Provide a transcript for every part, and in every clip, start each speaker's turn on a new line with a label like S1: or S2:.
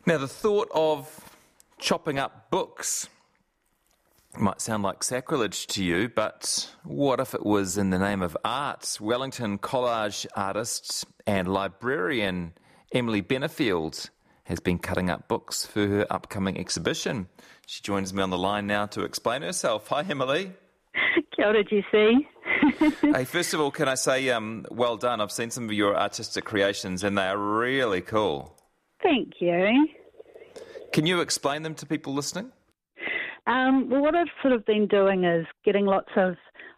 S1: Now, the thought of chopping up books might sound like sacrilege to you, but what if it was in the name of art? Wellington collage artist and librarian Emily Benefield has been cutting up books for her upcoming exhibition. She joins me on the line now to explain herself. Hi, Emily.
S2: Kia ora, Jesse.
S1: Hey, first of all, can I say well done? I've seen some of your artistic creations and they are really cool.
S2: Thank you.
S1: Can you explain them to people listening?
S2: Well, what I've sort of been doing is getting lots of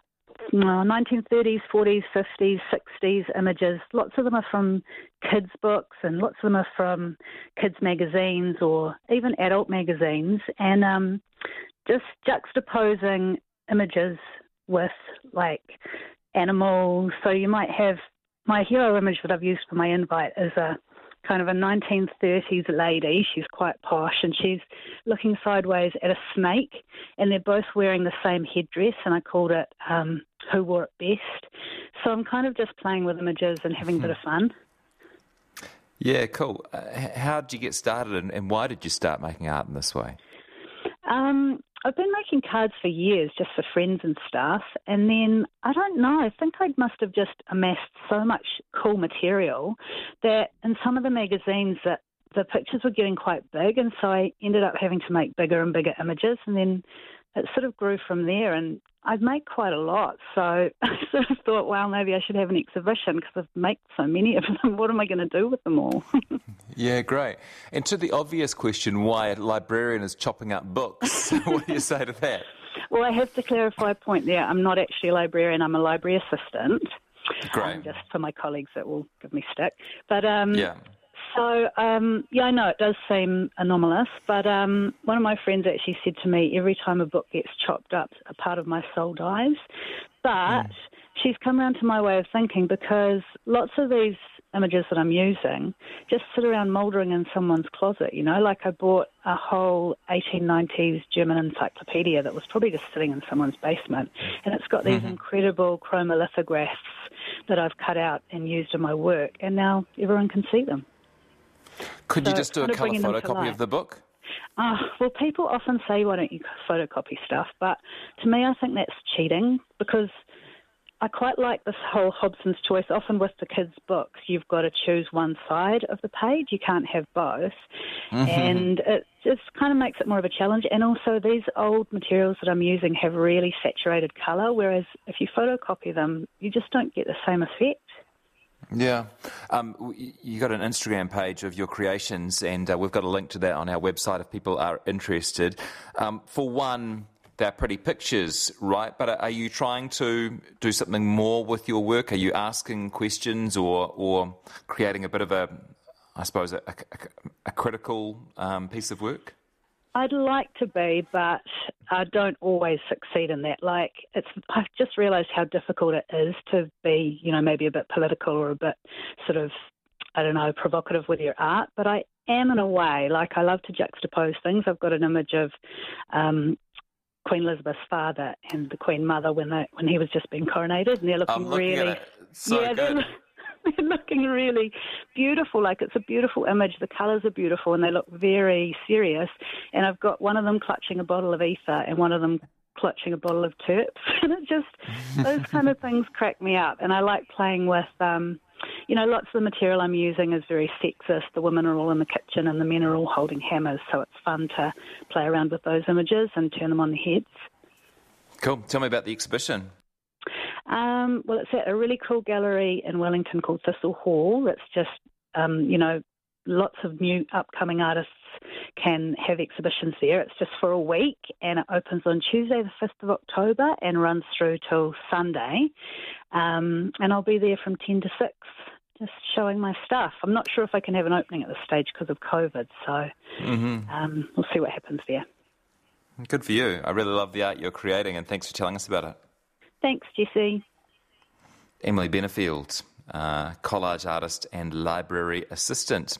S2: 1930s, 40s, 50s, 60s images. Lots of them are from kids' books and lots of them are from kids' magazines or even adult magazines, and just juxtaposing images with, like, animals. So you might have my hero image that I've used for my invite is a kind of a 1930s lady. She's quite posh and she's looking sideways at a snake, and they're both wearing the same headdress, and I called it Who Wore It Best. So I'm kind of just playing with images and having a bit of fun.
S1: Yeah, cool. How did you get started and why did you start making art in this way?
S2: I've been making cards for years, just for friends and stuff, and then, I don't know, I think I must have just amassed so much cool material that in some of the magazines that the pictures were getting quite big, and so I ended up having to make bigger and bigger images, and then it sort of grew from there, and I'd make quite a lot, so I sort of thought, well, maybe I should have an exhibition because I've made so many of them. What am I going to do with them all?
S1: Yeah, great. And to the obvious question, why a librarian is chopping up books, what do you say to that?
S2: Well, I have to clarify a point there. I'm not actually a librarian. I'm a library assistant.
S1: Great.
S2: Just for my colleagues that will give me stick. But
S1: yeah.
S2: So, I know it does seem anomalous, but one of my friends actually said to me, every time a book gets chopped up, a part of my soul dies. But she's come around to my way of thinking, because lots of these images that I'm using just sit around mouldering in someone's closet, you know, like I bought a whole 1890s German encyclopedia that was probably just sitting in someone's basement, and it's got these incredible chromolithographs that I've cut out and used in my work, and now everyone can see them.
S1: Could you just do a colour photocopy of the book?
S2: Well, people often say, why don't you photocopy stuff? But to me, I think that's cheating, because I quite like this whole Hobson's choice. Often with the kids' books, you've got to choose one side of the page. You can't have both. And it just kind of makes it more of a challenge. And also, these old materials that I'm using have really saturated colour, whereas if you photocopy them, you just don't get the same effect.
S1: Yeah. You got an Instagram page of your creations, and we've got a link to that on our website if people are interested. For one, they're pretty pictures, right? But are you trying to do something more with your work? Are you asking questions or creating a bit of a critical piece of work?
S2: I'd like to be, but I don't always succeed in that. I've just realised how difficult it is to be, maybe a bit political or a bit sort of, provocative with your art. But I am in a way. I love to juxtapose things. I've got an image of Queen Elizabeth's father and the Queen Mother when he was just being coronated, and they're looking really,
S1: good.
S2: They're looking really beautiful. It's a beautiful image. The colours are beautiful and they look very serious. And I've got one of them clutching a bottle of ether and one of them clutching a bottle of terps. And it just, those kind of things crack me up. And I like playing with, lots of the material I'm using is very sexist. The women are all in the kitchen and the men are all holding hammers. So it's fun to play around with those images and turn them on their heads.
S1: Cool. Tell me about the exhibition.
S2: Well, it's at a really cool gallery in Wellington called Thistle Hall. It's just, lots of new upcoming artists can have exhibitions there. It's just for a week, and it opens on Tuesday the 5th of October and runs through till Sunday. And I'll be there from 10 to 6, just showing my stuff. I'm not sure if I can have an opening at this stage because of COVID, so we'll see what happens there.
S1: Good for you. I really love the art you're creating, and thanks for telling us about it.
S2: Thanks, Jesse.
S1: Emily Benefield, collage artist and library assistant.